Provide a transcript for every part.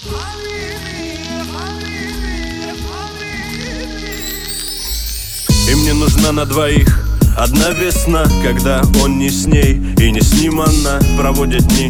И мне нужна на двоих одна весна, когда он не с ней и не с ним она проводит дни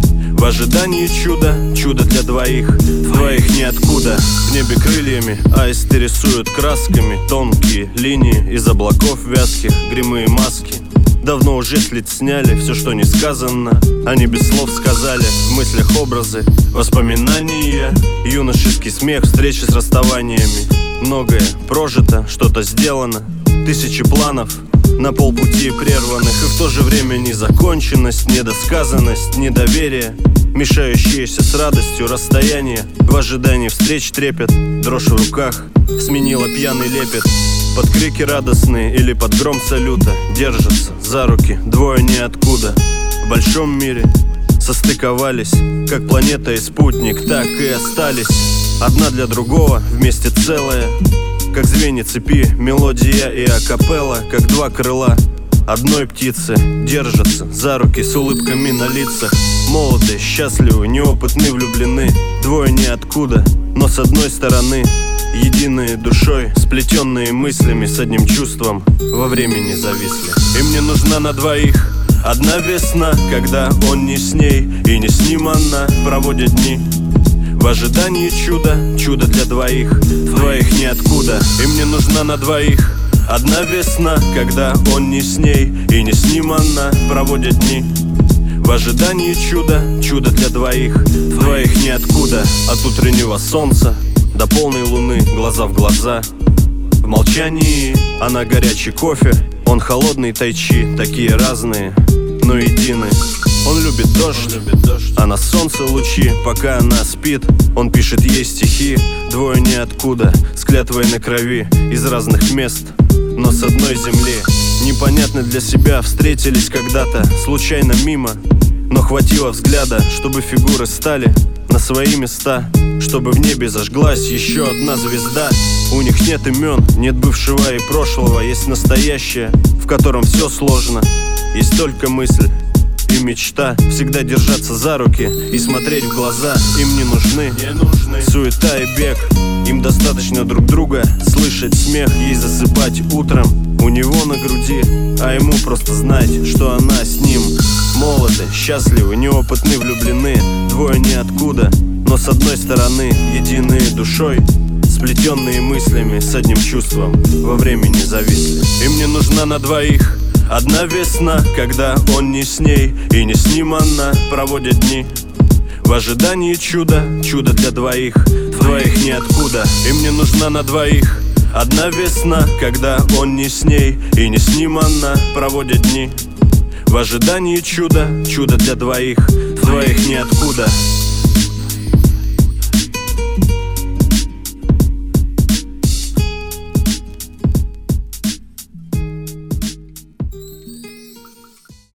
в ожидании чуда, чудо для двоих, двоих ниоткуда. В небе крыльями аисты рисуют красками тонкие линии из облаков вязких, гримы и маски. Давно уже с лиц сняли все, что не сказано. Они без слов сказали, в мыслях образы, воспоминания, юношеский смех, встречи с расставаниями. Многое прожито, что-то сделано, тысячи планов на полпути прерванных. И в то же время незаконченность, недосказанность, недоверие, мешающиеся с радостью расстояние. В ожидании встреч трепет, дрожь в руках сменила пьяный лепет. Под крики радостные или под гром салюта держатся за руки двое ниоткуда. В большом мире состыковались, как планета и спутник, так и остались. Одна для другого, вместе целая, как звенья цепи, мелодия и акапелла, как два крыла одной птицы держатся за руки с улыбками на лицах. Молоды, счастливы, неопытны, влюблены, двое ниоткуда, но с одной стороны единые душой, сплетенные мыслями с одним чувством, во времени зависли. И мне нужна на двоих одна весна, когда он не с ней и не с ним она проводит дни в ожидании чуда, чудо для двоих, двоих ниоткуда. И мне нужна на двоих одна весна, когда он не с ней и не с ним она проводит дни в ожидании чуда, чудо для двоих, двоих ниоткуда. От утреннего солнца до полной луны, глаза в глаза, в молчании она горячий кофе, он холодный тайчи, такие разные, но едины. Он любит дождь, а на солнце лучи, пока она спит, он пишет ей стихи. Двое ниоткуда, с клятвой на крови, из разных мест, но с одной земли. Непонятно для себя, встретились когда-то, случайно мимо, но хватило взгляда, чтобы фигуры стали на свои места, чтобы в небе зажглась еще одна звезда. У них нет имен, нет бывшего и прошлого, есть настоящее, в котором все сложно. Есть только мысль и мечта, всегда держаться за руки и смотреть в глаза. Им не нужны суета и бег, им достаточно друг друга слышать смех, ей засыпать утром у него на груди, а ему просто знать, что она с ним. Молоды, счастливы, неопытны, влюблены, двое ниоткуда, но с одной стороны единые душой, сплетенные мыслями с одним чувством, во времени зависли. И мне нужна на двоих одна весна, когда он не с ней и не с ним она проводит дни в ожидании чуда, чудо для двоих, двоих ниоткуда. И мне нужна на двоих одна весна, когда он не с ней и не с ним она проводит дни в ожидании чуда, чудо для двоих, двоих ниоткуда.